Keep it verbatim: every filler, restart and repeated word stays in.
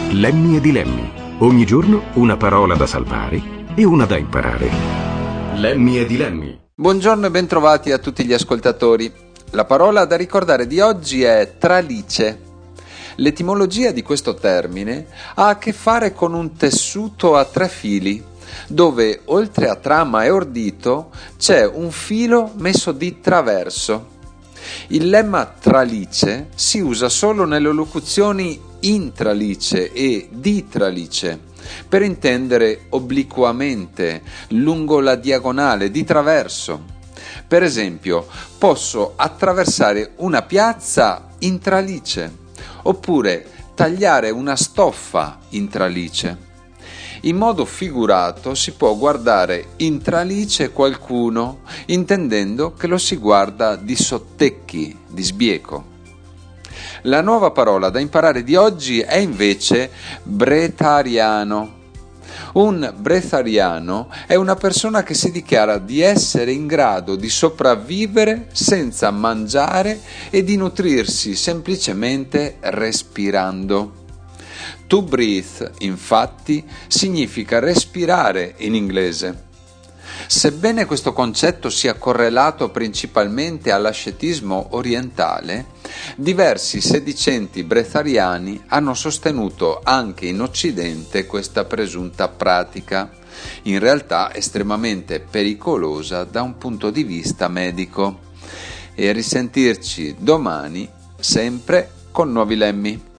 Lemmy e Dilemmi. Ogni giorno una parola da salvare e una da imparare. Lemmy e Dilemmi. Buongiorno e bentrovati a tutti gli ascoltatori. La parola da ricordare di oggi è tralice. L'etimologia di questo termine ha a che fare con un tessuto a tre fili, dove oltre a trama e ordito c'è un filo messo di traverso. Il lemma tralice si usa solo nelle locuzioni intralice e ditralice, per intendere obliquamente, lungo la diagonale, di traverso. Per esempio, posso attraversare una piazza in tralice, oppure tagliare una stoffa in tralice. In modo figurato si può guardare in tralice qualcuno, intendendo che lo si guarda di sottecchi, di sbieco. La nuova parola da imparare di oggi è invece brettariano. Un brettariano è una persona che si dichiara di essere in grado di sopravvivere senza mangiare e di nutrirsi semplicemente respirando. To breathe, infatti, significa respirare in inglese. Sebbene questo concetto sia correlato principalmente all'ascetismo orientale, diversi sedicenti brettariani hanno sostenuto anche in Occidente questa presunta pratica, in realtà estremamente pericolosa da un punto di vista medico. E a risentirci domani, sempre con nuovi lemmi.